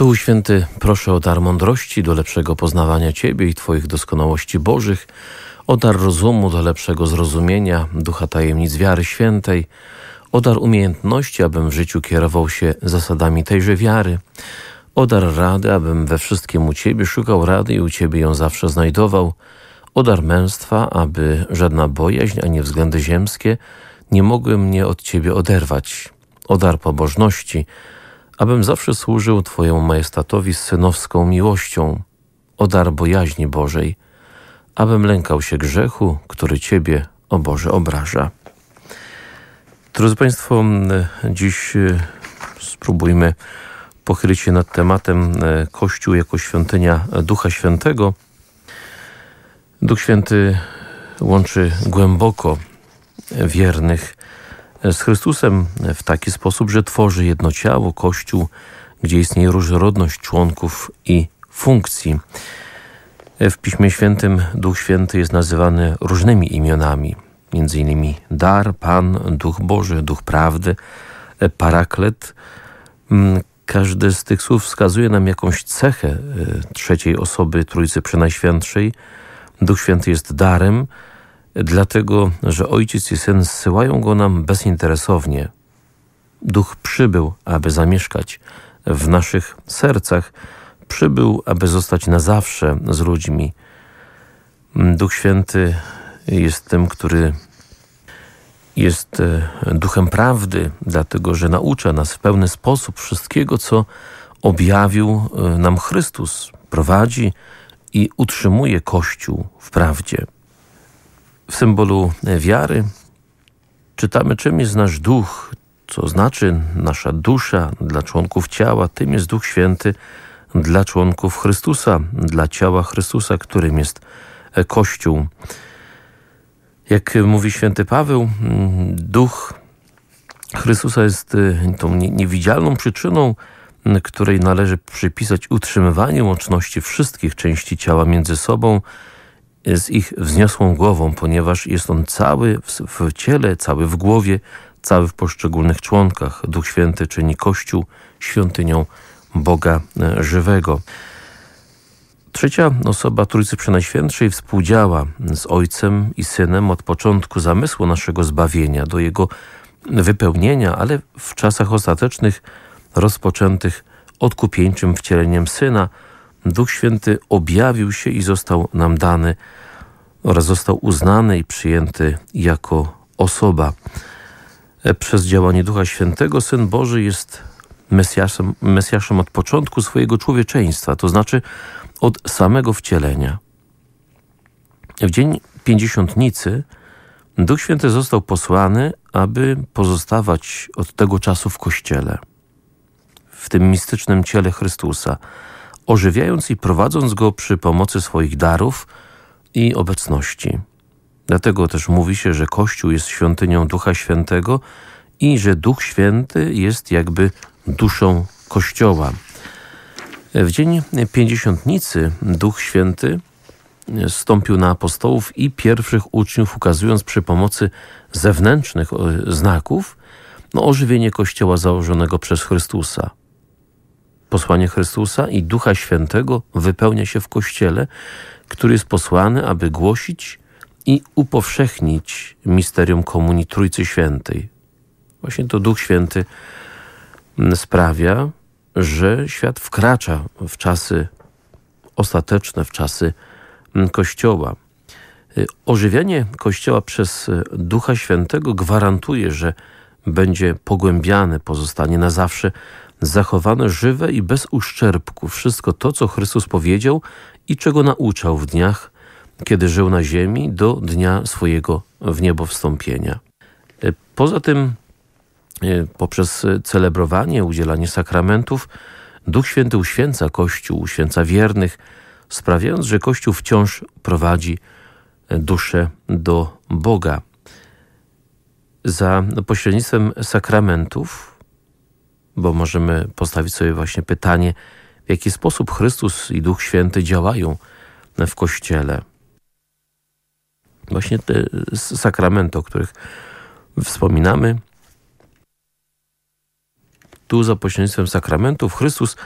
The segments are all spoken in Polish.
Duchu Święty, proszę o dar mądrości do lepszego poznawania Ciebie i Twoich doskonałości Bożych, o dar rozumu do lepszego zrozumienia, ducha tajemnic wiary świętej, o dar umiejętności, abym w życiu kierował się zasadami tejże wiary, o dar rady, abym we wszystkim u Ciebie szukał rady i u Ciebie ją zawsze znajdował, o dar męstwa, aby żadna bojaźń ani względy ziemskie nie mogły mnie od Ciebie oderwać, o dar pobożności, abym zawsze służył Twojemu majestatowi z synowską miłością, o dar bojaźni Bożej, abym lękał się grzechu, który Ciebie, o Boże, obraża. Drodzy Państwo, dziś spróbujmy pochylić się nad tematem Kościół jako świątynia Ducha Świętego. Duch Święty łączy głęboko wiernych z Chrystusem w taki sposób, że tworzy jedno ciało, Kościół, gdzie istnieje różnorodność członków i funkcji. W Piśmie Świętym Duch Święty jest nazywany różnymi imionami, między innymi dar, Pan, Duch Boży, Duch Prawdy, Paraklet. Każde z tych słów wskazuje nam jakąś cechę trzeciej osoby Trójcy Przenajświętszej. Duch Święty jest darem, dlatego że Ojciec i Syn zsyłają Go nam bezinteresownie. Duch przybył, aby zamieszkać w naszych sercach, przybył, aby zostać na zawsze z ludźmi. Duch Święty jest tym, który jest duchem prawdy, dlatego że naucza nas w pełny sposób wszystkiego, co objawił nam Chrystus. Prowadzi i utrzymuje Kościół w prawdzie. W symbolu wiary czytamy, czym jest nasz duch, co znaczy nasza dusza dla członków ciała. Tym jest Duch Święty dla członków Chrystusa, dla ciała Chrystusa, którym jest Kościół. Jak mówi święty Paweł, Duch Chrystusa jest tą niewidzialną przyczyną, której należy przypisać utrzymywanie łączności wszystkich części ciała między sobą z ich wzniosłą głową, ponieważ jest on cały w ciele, cały w głowie, cały w poszczególnych członkach. Duch Święty czyni Kościół świątynią Boga żywego. Trzecia osoba Trójcy Przenajświętszej współdziała z Ojcem i Synem od początku zamysłu naszego zbawienia do jego wypełnienia, ale w czasach ostatecznych rozpoczętych odkupieńczym wcieleniem Syna, Duch Święty objawił się i został nam dany oraz został uznany i przyjęty jako osoba. Przez działanie Ducha Świętego Syn Boży jest Mesjaszem od początku swojego człowieczeństwa, to znaczy od samego wcielenia. W dzień Pięćdziesiątnicy Duch Święty został posłany, aby pozostawać od tego czasu w Kościele, w tym mistycznym ciele Chrystusa, ożywiając i prowadząc Go przy pomocy swoich darów i obecności. Dlatego też mówi się, że Kościół jest świątynią Ducha Świętego i że Duch Święty jest jakby duszą Kościoła. W dzień Pięćdziesiątnicy Duch Święty zstąpił na apostołów i pierwszych uczniów, ukazując przy pomocy zewnętrznych znaków ożywienie Kościoła założonego przez Chrystusa. Posłanie Chrystusa i Ducha Świętego wypełnia się w Kościele, który jest posłany, aby głosić i upowszechnić misterium Komunii Trójcy Świętej. Właśnie to Duch Święty sprawia, że świat wkracza w czasy ostateczne, w czasy Kościoła. Ożywianie Kościoła przez Ducha Świętego gwarantuje, że będzie pogłębiane, pozostanie na zawsze zachowane, żywe i bez uszczerbku wszystko to, co Chrystus powiedział i czego nauczał w dniach, kiedy żył na ziemi, do dnia swojego w niebo wstąpienia. Poza tym poprzez celebrowanie, udzielanie sakramentów Duch Święty uświęca Kościół, uświęca wiernych, sprawiając, że Kościół wciąż prowadzi duszę do Boga. Za pośrednictwem sakramentów, bo możemy postawić sobie właśnie pytanie, w jaki sposób Chrystus i Duch Święty działają w Kościele. Właśnie te sakramenty, o których wspominamy, tu za pośrednictwem sakramentów Chrystus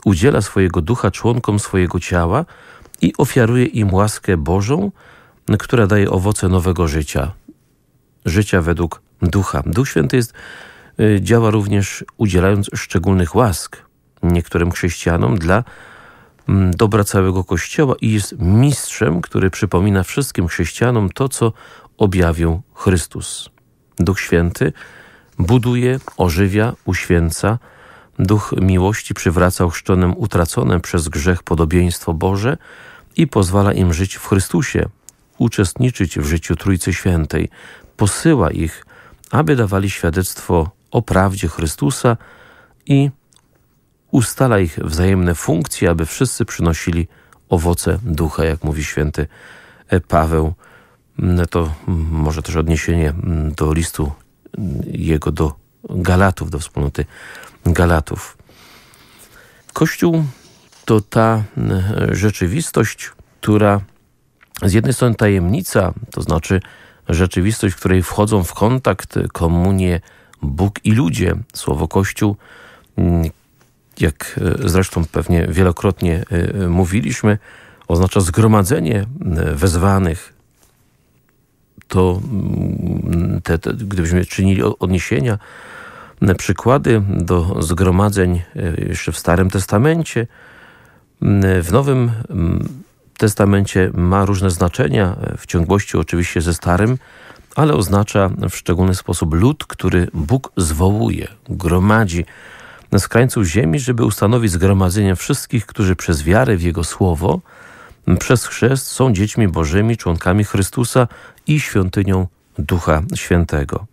udziela swojego ducha członkom swojego ciała i ofiaruje im łaskę Bożą, która daje owoce nowego życia według ducha. Duch Święty działa również udzielając szczególnych łask niektórym chrześcijanom dla dobra całego Kościoła i jest mistrzem, który przypomina wszystkim chrześcijanom to, co objawił Chrystus. Duch Święty buduje, ożywia, uświęca. Duch miłości przywraca ochrzczonym utracone przez grzech podobieństwo Boże i pozwala im żyć w Chrystusie, uczestniczyć w życiu Trójcy Świętej. Posyła ich, aby dawali świadectwo o prawdzie Chrystusa i ustala ich wzajemne funkcje, aby wszyscy przynosili owoce ducha, jak mówi święty Paweł. To może też odniesienie do listu jego do Galatów, do wspólnoty Galatów. Kościół to ta rzeczywistość, która z jednej strony tajemnica, to znaczy rzeczywistość, w której wchodzą w kontakt, komunię Bóg i ludzie. Słowo Kościół, jak zresztą pewnie wielokrotnie mówiliśmy, oznacza zgromadzenie wezwanych. To gdybyśmy czynili odniesienia, przykłady do zgromadzeń jeszcze w Starym Testamencie, w Nowym Testamencie ma różne znaczenia, w ciągłości oczywiście ze Starym, ale oznacza w szczególny sposób lud, który Bóg zwołuje, gromadzi z krańców ziemi, żeby ustanowić zgromadzenie wszystkich, którzy przez wiarę w Jego Słowo, przez chrzest są dziećmi Bożymi, członkami Chrystusa i świątynią Ducha Świętego.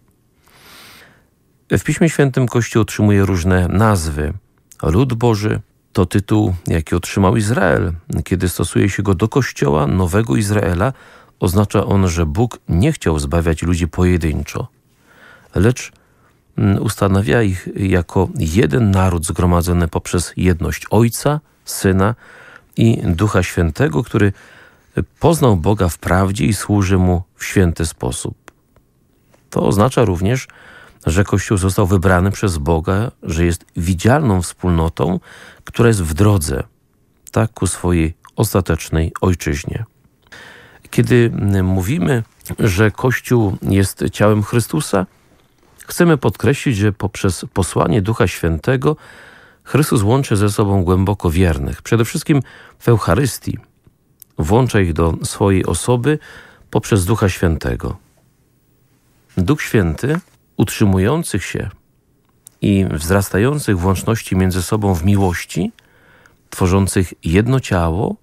W Piśmie Świętym Kościół otrzymuje różne nazwy. Lud Boży to tytuł, jaki otrzymał Izrael. Kiedy stosuje się go do Kościoła, nowego Izraela, oznacza on, że Bóg nie chciał zbawiać ludzi pojedynczo, lecz ustanawia ich jako jeden naród zgromadzony poprzez jedność Ojca, Syna i Ducha Świętego, który poznał Boga w prawdzie i służy Mu w święty sposób. To oznacza również, że Kościół został wybrany przez Boga, że jest widzialną wspólnotą, która jest w drodze, tak ku swojej ostatecznej ojczyźnie. Kiedy mówimy, że Kościół jest ciałem Chrystusa, chcemy podkreślić, że poprzez posłanie Ducha Świętego Chrystus łączy ze sobą głęboko wiernych. Przede wszystkim w Eucharystii włącza ich do swojej osoby poprzez Ducha Świętego. Duch Święty, utrzymujących się i wzrastających w łączności między sobą w miłości, tworzących jedno ciało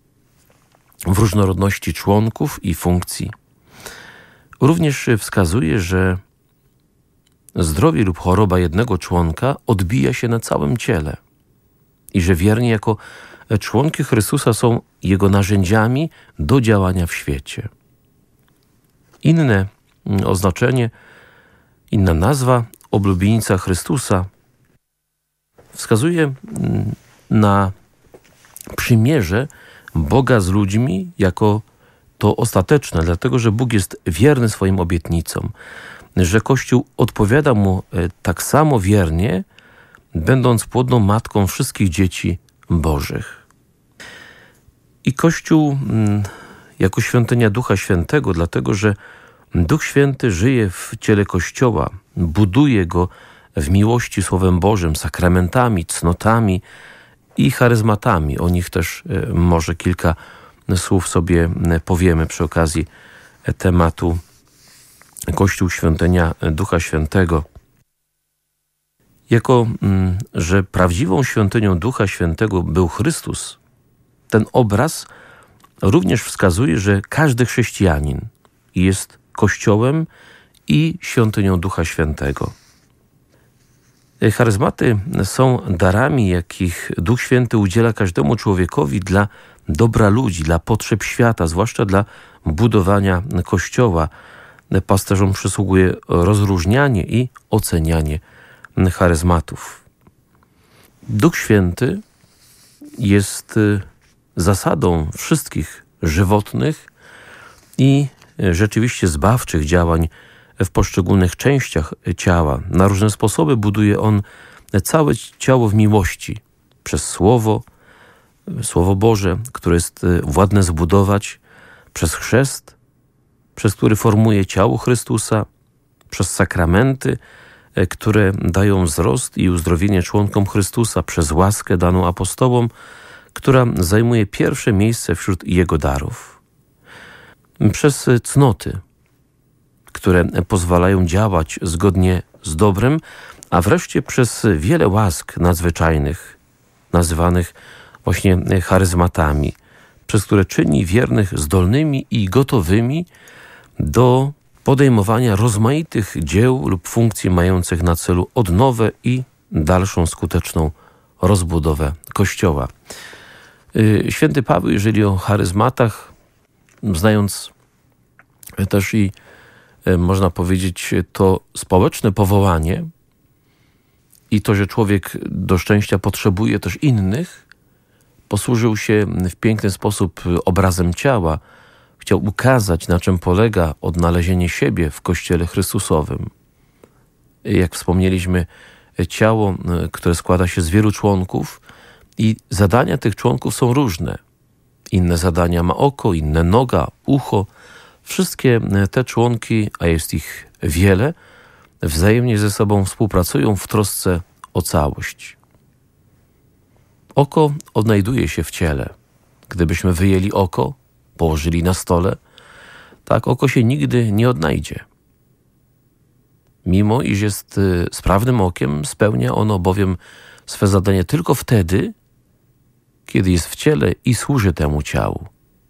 w różnorodności członków i funkcji. Również wskazuje, że zdrowie lub choroba jednego członka odbija się na całym ciele i że wierni jako członki Chrystusa są Jego narzędziami do działania w świecie. Inne oznaczenie, inna nazwa oblubienica Chrystusa wskazuje na przymierze Boga z ludźmi jako to ostateczne, dlatego że Bóg jest wierny swoim obietnicom, że Kościół odpowiada Mu tak samo wiernie, będąc płodną matką wszystkich dzieci Bożych. I Kościół jako świątynia Ducha Świętego, dlatego że Duch Święty żyje w ciele Kościoła, buduje go w miłości Słowem Bożym, sakramentami, cnotami i charyzmatami. O nich też może kilka słów sobie powiemy przy okazji tematu Kościół, świątynia Ducha Świętego. Jako, że prawdziwą świątynią Ducha Świętego był Chrystus, ten obraz również wskazuje, że każdy chrześcijanin jest Kościołem i świątynią Ducha Świętego. Charyzmaty są darami, jakich Duch Święty udziela każdemu człowiekowi dla dobra ludzi, dla potrzeb świata, zwłaszcza dla budowania Kościoła. Pasterzom przysługuje rozróżnianie i ocenianie charyzmatów. Duch Święty jest zasadą wszystkich żywotnych i rzeczywiście zbawczych działań w poszczególnych częściach ciała. Na różne sposoby buduje on całe ciało w miłości, przez Słowo Boże, które jest władne zbudować, przez chrzest, przez który formuje ciało Chrystusa, przez sakramenty, które dają wzrost i uzdrowienie członkom Chrystusa, przez łaskę daną apostołom, która zajmuje pierwsze miejsce wśród Jego darów. Przez cnoty, które pozwalają działać zgodnie z dobrem, a wreszcie przez wiele łask nadzwyczajnych, nazywanych właśnie charyzmatami, przez które czyni wiernych zdolnymi i gotowymi do podejmowania rozmaitych dzieł lub funkcji mających na celu odnowę i dalszą skuteczną rozbudowę Kościoła. Święty Paweł, jeżeli o charyzmatach, znając też i można powiedzieć to społeczne powołanie i to, że człowiek do szczęścia potrzebuje też innych, posłużył się w piękny sposób obrazem ciała. Chciał ukazać, na czym polega odnalezienie siebie w Kościele Chrystusowym. Jak wspomnieliśmy, ciało, które składa się z wielu członków i zadania tych członków są różne. Inne zadania ma oko, inne noga, ucho. Wszystkie te członki, a jest ich wiele, wzajemnie ze sobą współpracują w trosce o całość. Oko odnajduje się w ciele. Gdybyśmy wyjęli oko, położyli na stole, tak oko się nigdy nie odnajdzie. Mimo iż jest sprawnym okiem, spełnia ono bowiem swe zadanie tylko wtedy, kiedy jest w ciele i służy temu ciału.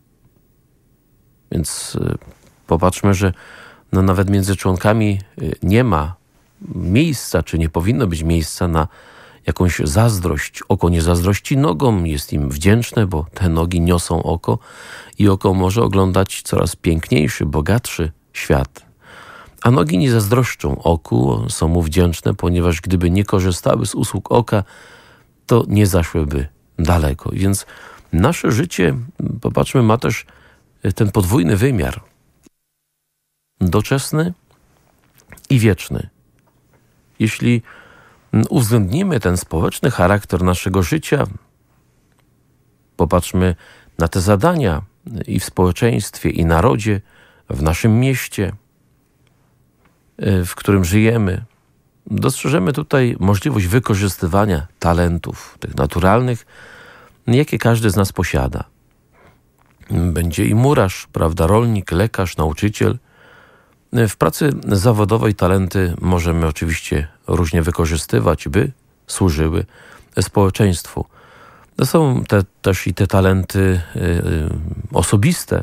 Więc popatrzmy, że nawet między członkami nie ma miejsca, czy nie powinno być miejsca na jakąś zazdrość. Oko nie zazdrości nogom, jest im wdzięczne, bo te nogi niosą oko i oko może oglądać coraz piękniejszy, bogatszy świat. A nogi nie zazdroszczą oku, są mu wdzięczne, ponieważ gdyby nie korzystały z usług oka, to nie zaszłyby daleko. Więc nasze życie, popatrzmy, ma też ten podwójny wymiar. Doczesny i wieczny. Jeśli uwzględnimy ten społeczny charakter naszego życia, popatrzmy na te zadania i w społeczeństwie, i narodzie, w naszym mieście, w którym żyjemy, dostrzeżemy tutaj możliwość wykorzystywania talentów, tych naturalnych, jakie każdy z nas posiada. Będzie i murarz, prawda, rolnik, lekarz, nauczyciel. W pracy zawodowej talenty możemy oczywiście różnie wykorzystywać, by służyły społeczeństwu. Są też i te talenty osobiste.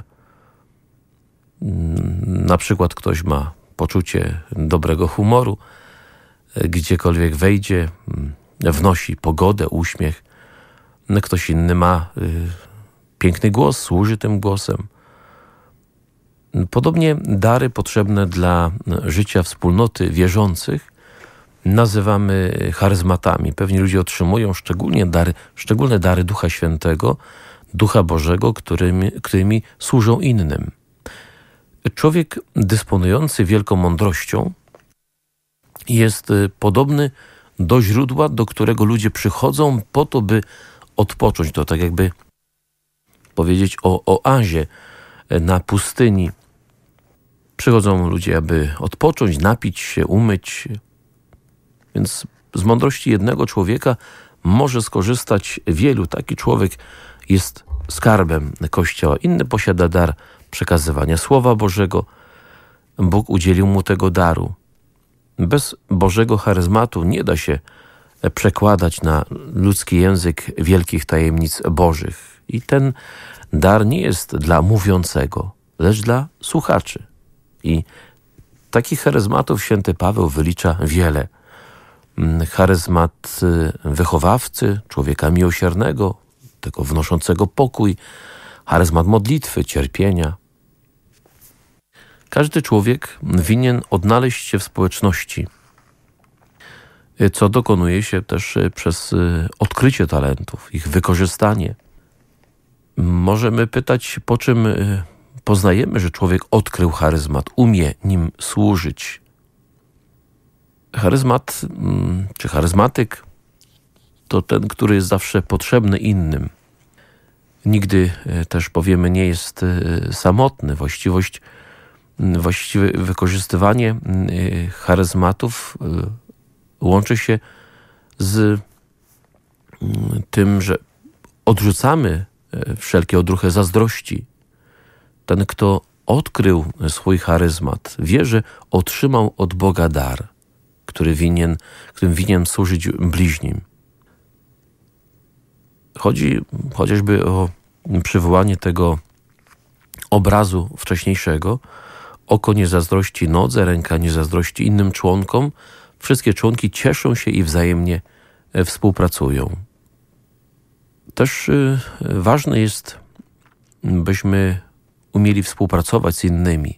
Na przykład ktoś ma poczucie dobrego humoru, gdziekolwiek wejdzie, wnosi pogodę, uśmiech. Ktoś inny ma piękny głos, służy tym głosem. Podobnie dary potrzebne dla życia wspólnoty wierzących nazywamy charyzmatami. Pewnie ludzie otrzymują szczególne dary Ducha Świętego, Ducha Bożego, którymi służą innym. Człowiek dysponujący wielką mądrością jest podobny do źródła, do którego ludzie przychodzą po to, by odpocząć. To tak jakby powiedzieć o oazie na pustyni. Przychodzą ludzie, aby odpocząć, napić się, umyć. Więc z mądrości jednego człowieka może skorzystać wielu. Taki człowiek jest skarbem Kościoła. Inny posiada dar przekazywania Słowa Bożego. Bóg udzielił mu tego daru. Bez Bożego charyzmatu nie da się przekładać na ludzki język wielkich tajemnic Bożych. I ten dar nie jest dla mówiącego, lecz dla słuchaczy. I takich charyzmatów święty Paweł wylicza wiele. Charyzmat wychowawcy, człowieka miłosiernego, tego wnoszącego pokój, charyzmat modlitwy, cierpienia. Każdy człowiek winien odnaleźć się w społeczności, co dokonuje się też przez odkrycie talentów, ich wykorzystanie. Możemy pytać, po czym poznajemy, że człowiek odkrył charyzmat, umie nim służyć. Charyzmat czy charyzmatyk to ten, który jest zawsze potrzebny innym. Nigdy też, powiemy, nie jest samotny. Właściwe wykorzystywanie charyzmatów łączy się z tym, że odrzucamy wszelkie odruchy zazdrości. Ten, kto odkrył swój charyzmat, wie, że otrzymał od Boga dar, którym winien służyć bliźnim. Chodzi chociażby o przywołanie tego obrazu wcześniejszego. Oko nie zazdrości nodze, ręka nie zazdrości innym członkom. Wszystkie członki cieszą się i wzajemnie współpracują. Też ważne jest, byśmy umieli współpracować z innymi.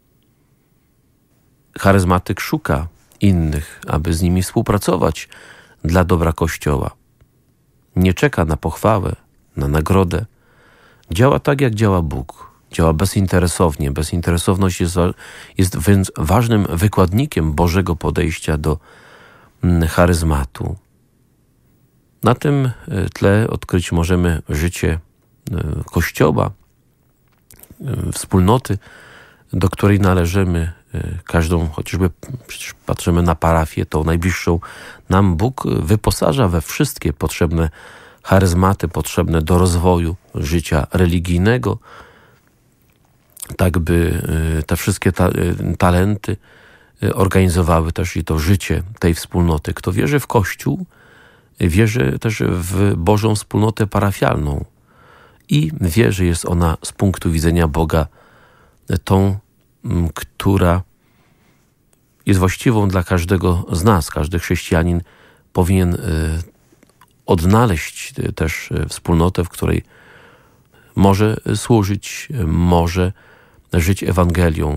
Charyzmatyk szuka innych, aby z nimi współpracować dla dobra Kościoła. Nie czeka na pochwałę, na nagrodę. Działa tak, jak działa Bóg. Działa bezinteresownie. Bezinteresowność jest więc ważnym wykładnikiem Bożego podejścia do charyzmatu. Na tym tle odkryć możemy życie Kościoła, wspólnoty, do której należymy. Każdą, chociażby przecież patrzymy na parafię, tą najbliższą nam, Bóg wyposaża we wszystkie potrzebne charyzmaty, potrzebne do rozwoju życia religijnego, tak by te wszystkie talenty organizowały też i to życie tej wspólnoty. Kto wierzy w Kościół, wierzy też w Bożą wspólnotę parafialną i wie, że jest ona z punktu widzenia Boga tą, która jest właściwą dla każdego z nas. Każdy chrześcijanin powinien odnaleźć też wspólnotę, w której może służyć, może żyć Ewangelią.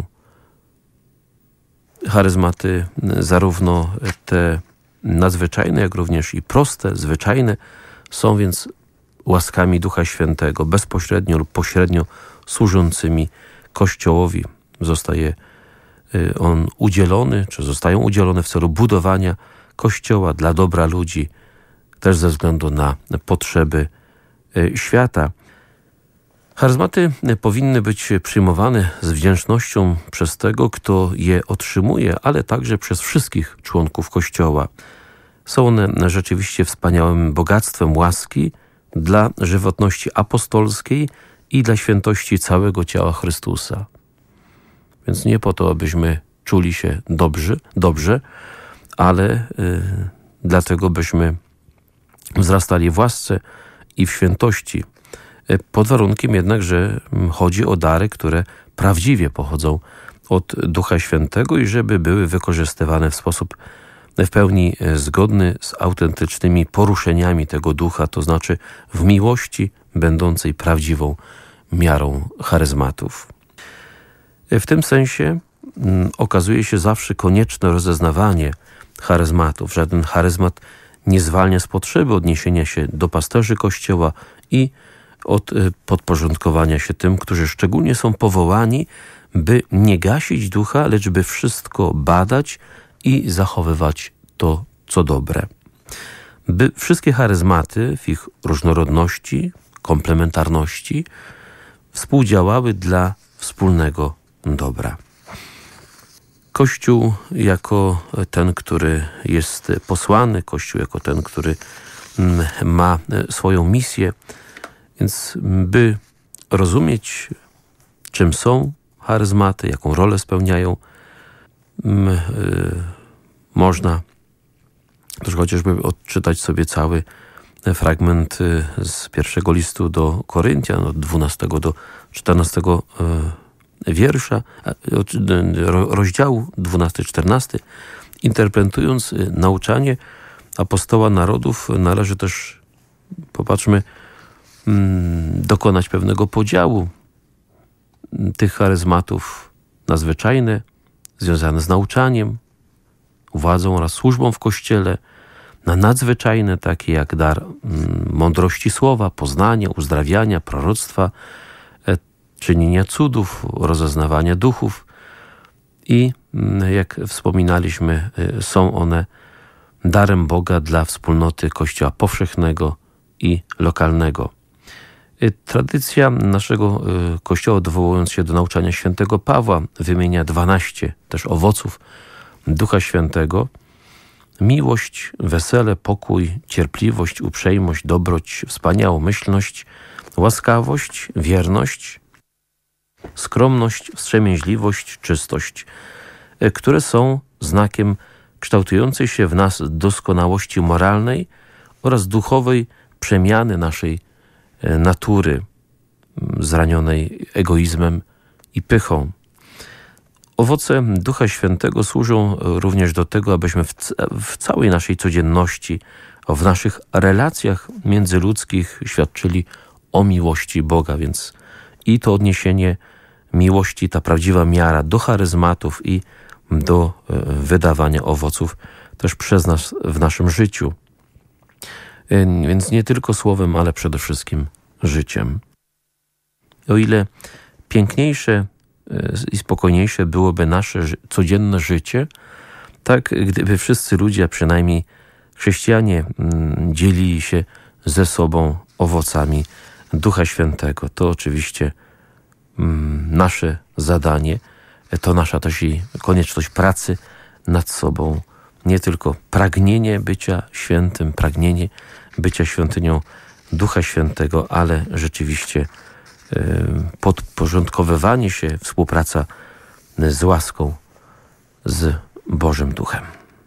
Charyzmaty, zarówno te nadzwyczajne, jak również i proste, zwyczajne, są więc łaskami Ducha Świętego, bezpośrednio lub pośrednio służącymi Kościołowi. Zostaje on udzielony, czy zostają udzielone w celu budowania Kościoła dla dobra ludzi, też ze względu na potrzeby świata. Charyzmaty powinny być przyjmowane z wdzięcznością przez tego, kto je otrzymuje, ale także przez wszystkich członków Kościoła. Są one rzeczywiście wspaniałym bogactwem łaski dla żywotności apostolskiej i dla świętości całego ciała Chrystusa. Więc nie po to, abyśmy czuli się dobrze, ale dlatego, byśmy wzrastali w łasce i w świętości. Pod warunkiem jednak, że chodzi o dary, które prawdziwie pochodzą od Ducha Świętego i żeby były wykorzystywane w sposób w pełni zgodny z autentycznymi poruszeniami tego Ducha, to znaczy w miłości będącej prawdziwą miarą charyzmatów. W tym sensie okazuje się zawsze konieczne rozeznawanie charyzmatów. Żaden charyzmat nie zwalnia z potrzeby odniesienia się do pasterzy Kościoła i od podporządkowania się tym, którzy szczególnie są powołani, by nie gasić ducha, lecz by wszystko badać i zachowywać to, co dobre. By wszystkie charyzmaty w ich różnorodności, komplementarności współdziałały dla wspólnego dobra. Kościół jako ten, który jest posłany, Kościół jako ten, który ma swoją misję, więc by rozumieć, czym są charyzmaty, jaką rolę spełniają, można też chociażby odczytać sobie cały fragment z pierwszego listu do Koryntian, od 12 do 14 wiersza, rozdziału 12-14. Interpretując nauczanie apostoła narodów, należy też, popatrzmy, dokonać pewnego podziału tych charyzmatów na zwyczajne, związane z nauczaniem, władzą oraz służbą w Kościele, na nadzwyczajne, takie jak dar mądrości słowa, poznania, uzdrawiania, proroctwa, czynienia cudów, rozeznawania duchów i, jak wspominaliśmy, są one darem Boga dla wspólnoty Kościoła powszechnego i lokalnego. Tradycja naszego Kościoła, odwołując się do nauczania świętego Pawła, wymienia 12 też owoców Ducha Świętego: miłość, wesele, pokój, cierpliwość, uprzejmość, dobroć, wspaniałomyślność, łaskawość, wierność, skromność, wstrzemięźliwość, czystość, które są znakiem kształtującej się w nas doskonałości moralnej oraz duchowej przemiany naszej natury zranionej egoizmem i pychą. Owoce Ducha Świętego służą również do tego, abyśmy w całej naszej codzienności, w naszych relacjach międzyludzkich świadczyli o miłości Boga, więc i to odniesienie miłości, ta prawdziwa miara do charyzmatów i do wydawania owoców też przez nas w naszym życiu. Więc nie tylko słowem, ale przede wszystkim życiem. O ile piękniejsze i spokojniejsze byłoby nasze codzienne życie, tak gdyby wszyscy ludzie, a przynajmniej chrześcijanie, dzielili się ze sobą owocami Ducha Świętego. To oczywiście nasze zadanie, to nasza też i konieczność pracy nad sobą. Nie tylko pragnienie bycia świętym, pragnienie bycia świątynią Ducha Świętego, ale rzeczywiście podporządkowywanie się, współpraca z łaską, z Bożym Duchem.